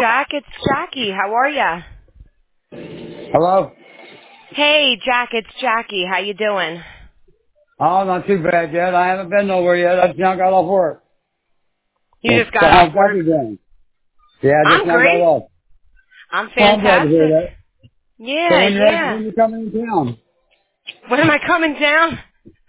Jack. It's Jackie. How are ya? Hello? Hey, Jack. It's Jackie. How you doing? Oh, not too bad yet. I haven't been nowhere yet. I just now got off work. You just So got how's off work. Becky doing? Yeah, I just I'm now got great. off. I'm Oh, I'm glad to hear fantastic. that. So Yeah, when yeah. you coming in town? When am I coming down?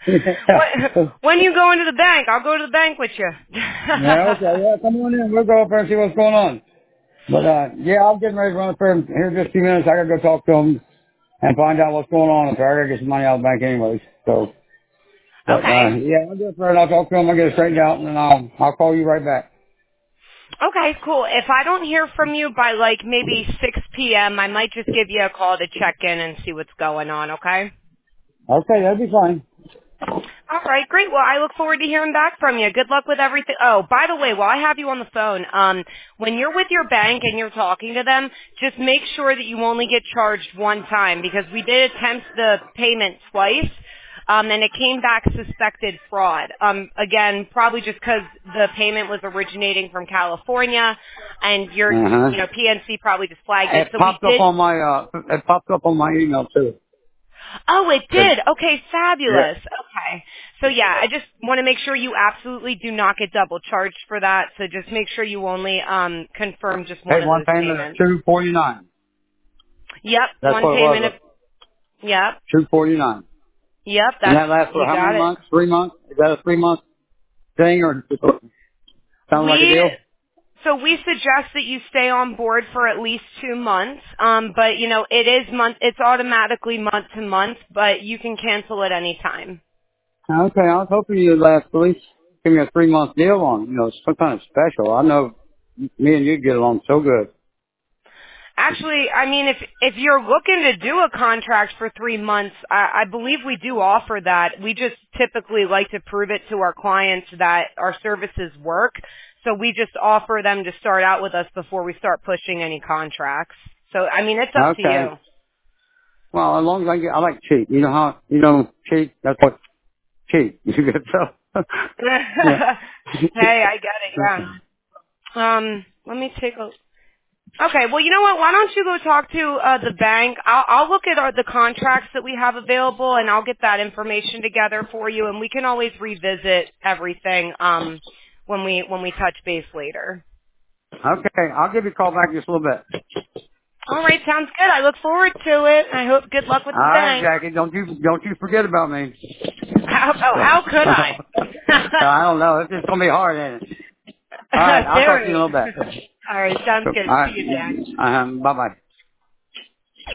When you going to the bank? I'll go to the bank with you. Yeah, okay. Yeah, come on in. We'll go up there and see what's going on. But, yeah, I'm getting ready to run up there here in just a few minutes. I gotta go talk to them and find out what's going on up there. I gotta get some money out of the bank anyways. So, but, Okay. yeah, I'll go up there and I'll talk to them. I'll get it straightened out and then I'll call you right back. Okay, cool. If I don't hear from you by like maybe 6 p.m., I might just give you a call to check in and see what's going on, okay? Okay, that'll be fine. All right, great. Well, I look forward to hearing back from you. Good luck with everything. Oh, by the way, while I have you on the phone, when you're with your bank and you're talking to them, just make sure that you only get charged one time because we did attempt the payment twice, and it came back suspected fraud. Again, probably just because the payment was originating from California, and Uh-huh. PNC probably just flagged it. It So we popped up did. on my email too. Oh, it Good. did. Okay, Yeah. fabulous. Okay. So yeah, I just want to make sure you absolutely do not get double charged for that. So just make sure you only confirm just one Paid of one those payment of payments. $249. Yep, That's one what it payment of was. yep. $249. Yep, And that's that lasts for you how many got it. months? 3 months? Is that a 3-month thing or sound like a We deal? we suggest that you stay on board for at least 2 months. But it's automatically month to month, but you can cancel at any time. Okay, I was hoping you'd last at least give me a 3-month deal on, some kind of special. I know me and you get along so good. Actually, I mean, if you're looking to do a contract for 3 months, I believe we do offer that. We just typically like to prove it to our clients that our services work. So we just offer them to start out with us before we start pushing any contracts. So, I mean, it's up to Okay. you. Well, as long as I like cheap. You know how, cheap, that's what cheap. You get so. Yeah. Hey, I get it, yeah. Let me take a Okay, well, you know what? Why don't you go talk to the bank? I'll look at the contracts that we have available, and I'll get that information together for you, and we can always revisit everything when we touch base later. Okay, I'll give you a call back in just a little bit. All right, sounds good. I look forward to it. I hope good luck with All the right, bank. Jackie, don't you forget about me. How could I? I don't know. It's just gonna be hard, ain't it? All right, I'll talk to you Very. in a little bit. All right, sounds All good. See right, you, Jack. bye bye.